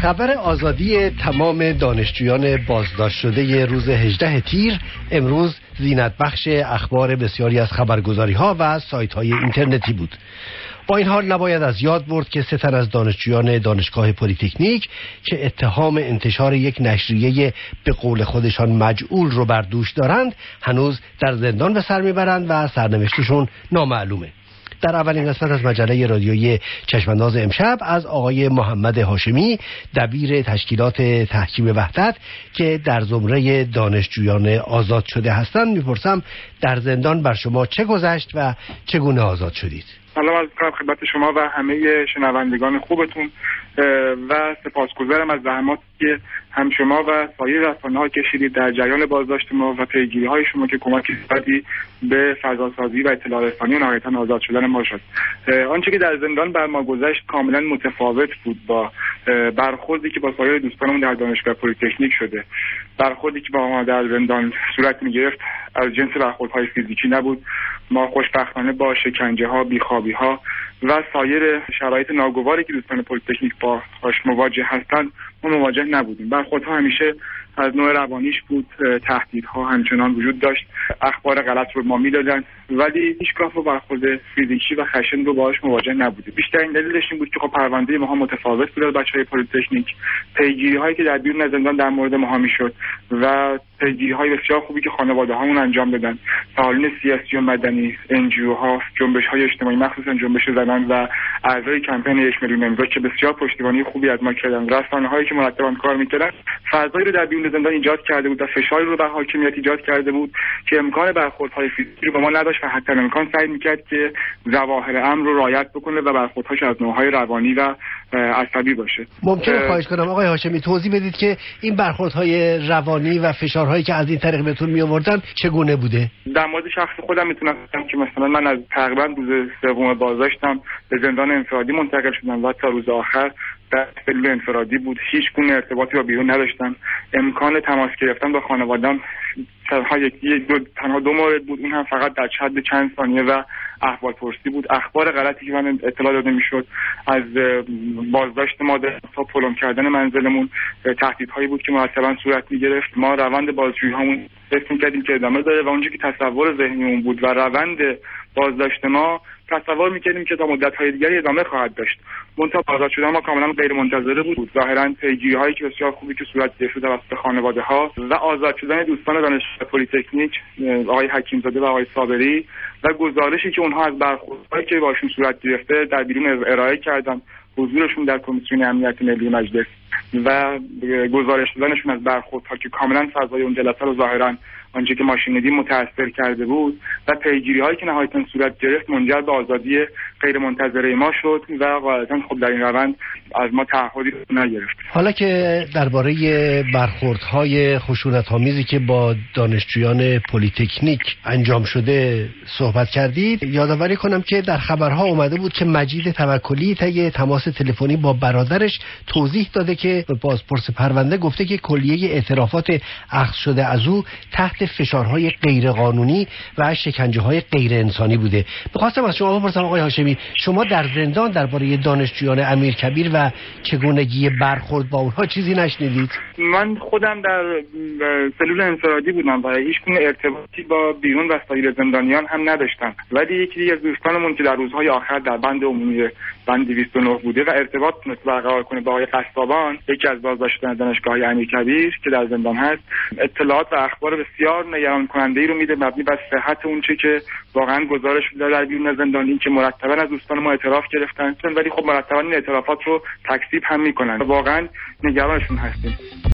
خبر آزادی تمام دانشجویان بازداشت شده روز 18 تیر امروز زینت بخش اخبار بسیاری از خبرگزاری‌ها و سایت‌های اینترنتی بود. با این حال نباید از یاد برد که 3 تن از دانشجویان دانشگاه پلی‌تکنیک که اتهام انتشار یک نشریه به قول خودشان مجعول رو بر دوش دارند هنوز در زندان به سر میبرند و سرنوشتشون نامعلومه. در اولین قسمت از مجله رادیویی چشمانداز امشب از آقای محمد هاشمی دبیر تشکیلات تحکیم وحدت که در زمره دانشجویان آزاد شده هستند میپرسم در زندان بر شما چه گذشت و چگونه آزاد شدید؟ سلام عرض می‌کنم خدمت شما و همه شنوندگان خوبتون و سپاسگزارم از زحماتی که هم شما و سایر رسانه‌ها کشیدید در جریان بازداشت ما و پیگیری‌های شما که کمکی زیادی به فضاسازی و اطلاع رسانی و نهایتاً آزاد شدن ما شد. آنچه که در زندان بر ما گذشت کاملا متفاوت بود با برخوردی که با سایر دوستانمون در دانشگاه پلی‌تکنیک شده. برخوردی که با ما در زندان صورت می‌گرفت از جنس برخوردهای فیزیکی نبود. ما خوشبختانه با شکنجه‌ها، بیخوابی‌ها و سایر شرایط ناگواری که دوستان پلی‌تکنیک باهاش مواجه هستند ما مواجه نبودیم. برخوردها همیشه از نوع روانیش بود، تهدیدها همچنان وجود داشت، اخبار غلط رو ما میدادن ولی هیچگاه با برخورد فیزیکی و خشن رو باهاش مواجه نبودیم. بیشترین دلیلش این بود که خب پرونده ما متفاوت بود از بچهای پلی‌تکنیک، پیگیری‌هایی که در بیرون زندان در مورد ما میشد و پیگیری‌های بسیار خوبی که خانواده‌هامون انجام دادن، فعالین سیاسی و مدنی، NGO‌ها، جنبش‌های اجتماعی مخصوصا جنبش زنان و اعضای کمپین 1 میلیون امضا که بسیار پشتیبانی خوبی از ما کردن، رسانه‌هایی که مرتباً کار می‌کردن، فضایی رو در بیرون زندان ایجاد کرده بود و فشاری رو بر حاکمیت ایجاد کرده بود که امکان برخوردهای فیزیکی رو با ما نداشت و حتی امکان سعی می‌کرد که ظواهر امر رو رعایت بکنه و برخوردهاش از نوع‌های روانی و عصبی باشه. ممکنه خواهش کنم آقای هاشمی توضیح بدید که این برخوردهای روانی و فشارهایی که از این طریق بهتون می‌آوردن چگونه بوده؟ در مورد شخص خودم میتونم بگم که مثلا من از تقریبا روز سوم بازداشتم به زندان انفرادی منتقل شدم و تا روز آخر در سلول انفرادی بود. هیچ گونه ارتباطی با بیرون نداشتم. امکان تماس گرفتن با خانواده‌ام تنها 2 مورد بود، اون هم فقط در حد چند ثانیه و احوال پرسی بود. اخبار غلطی که من اطلاع داده میشد از بازداشت ما تا پلم کردن منزلمون تهدیدهایی بود که مرتبا صورت میگرفت. ما روند بازجویی‌هامون فکر می‌کردیم که ادامه داره و اونجا که تصور ذهنیمون بود و روند بازداشت ما تصور می‌کردیم که تا مدت‌های دیگری ادامه خواهد داشت. منتها آزاد شدن ما کاملا غیر منتظره بود. ظاهراً پیگیری‌هایی که بسیار خوبی که صورت گرفت توسط خانواده‌ها و آزاد شدن دوستان دانشگاه پلی‌تکنیک آقای حکیم‌زاده و آقای صابری و گزارشی که اونها از برخوردهایی که باشون صورت گرفته در بیرون ارائه کردن، حضورشون در کمیسیون امنیت ملی مجلس و گزارش دادنشون از برخوردها که کاملا فضای اون جلسه رو ظاهراً آنچه که ما شنیدیم متأثر کرده بود و پیگیری‌هایی که نهایتاً صورت گرفت منجر به آزادی غیر منتظره ما شد و غالباً خب در این روند از ما تعهدی نگرفت. حالا که درباره برخوردهای خشونت‌آمیزی که با دانشجویان پلی‌تکنیک انجام شده صحبت کردید، یادآوری کنم که در خبرها اومده بود که مجید توکلی طی تماس تلفنی با برادرش توضیح داده که بازپرس پرونده گفته که کلیه اعترافات اخذ شده از او تحت فشارهای غیرقانونی و شکنجه‌های غیر انسانی بوده. می‌خواستم از شما بپرسم آقای هاشمی، شما در زندان درباره دانشجویان امیرکبیر و چگونگی برخورد با اونها چیزی نشنیدید؟ من خودم در سلول انفرادی بودم و هیچ گونه ارتباطی با بیرون و سایر زندانیان هم نداشتم، ولی یکی از دوستانمون که در روزهای آخر در بند عمومی بند 209 بوده و ارتباط تونست برقرار کنه با آقای قصابان، یکی از بازداشتان دانشگاه امیرکبیر که در زندان هست، اطلاعات و اخبار بسیار نگران کننده رو میده مبنی بر صحت اون چه که واقعا گزارش شده در بیرون زندان، این که مرتبا از دوستان ما اعتراف گرفتن ولی خب مرتبا این اعترافات رو تکذیب هم میکنن. واقعا نگرانشون هستیم.